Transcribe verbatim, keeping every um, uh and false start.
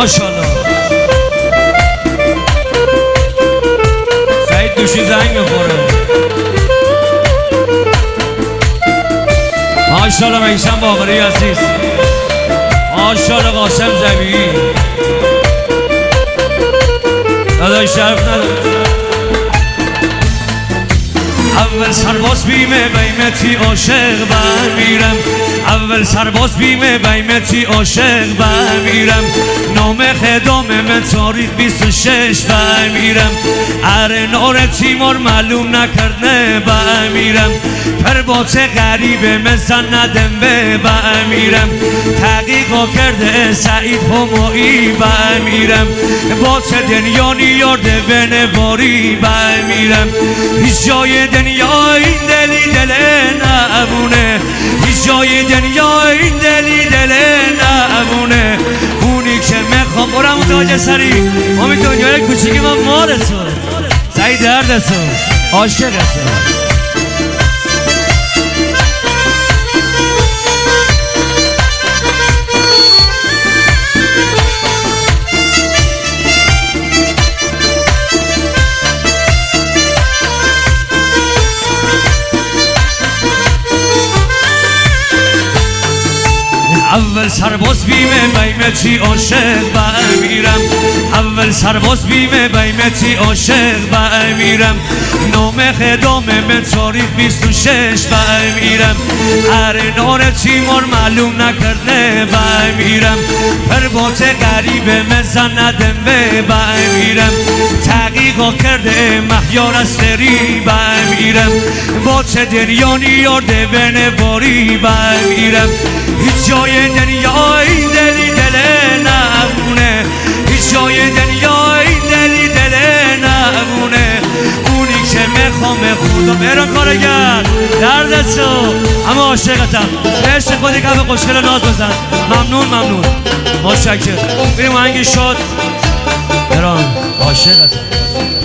ماشاءالله. سعید دوشی زنگ میخوره. ماشاءالله میثم باقری عزیز. ماشاءالله قاسم زبیعی. داداش شرف نداره. اول سرباز بیمه بیمتی عاشق بمیرم، اول سرباز بیمه بیمتی عاشق بمیرم، نام خدام من تاریخ بیست و شش بمیرم، اره نار تیمار معلوم نکرده بمیرم، پربات غریبه مزن ندم به بمیرم، تحقیقا کرده سعید همایی بمیرم، بات دنیانی یارده به نباری بمیرم، هیچ جای دنیا این دلی دل نبونه، هیچ جای دنیا این دلی دل نبونه، اونی که میخوام برم تاج سری همین دنیای کوچیکی من مارسو سعید دردسو عاشقسو. اول سرباز بیمه بیمتی عاشق بمیرم، اول سرباز بیمه بیمتی عاشق بمیرم، نام خدام من تاریخ بیست و شش بمیرم، اره نار تیمار معلوم نکرده بمیرم، پربات غریبه مزن ندم به بمیرم، تحقیقا کرده مهیار اسکری بمیرم، بات دریانی یارده به نباری بمیرم، هیچ جای دنیا این دلی دل نمونه، هیچ جای دنیا این دلی دل نمونه، اونی که میخوام خدا مهران کارگر دردسو اما عاشقتم بهشت خودی که به خوشگل ناز بزن. ممنون ممنون متشکرم. بریم آهنگ شاد مهران عاشقتم.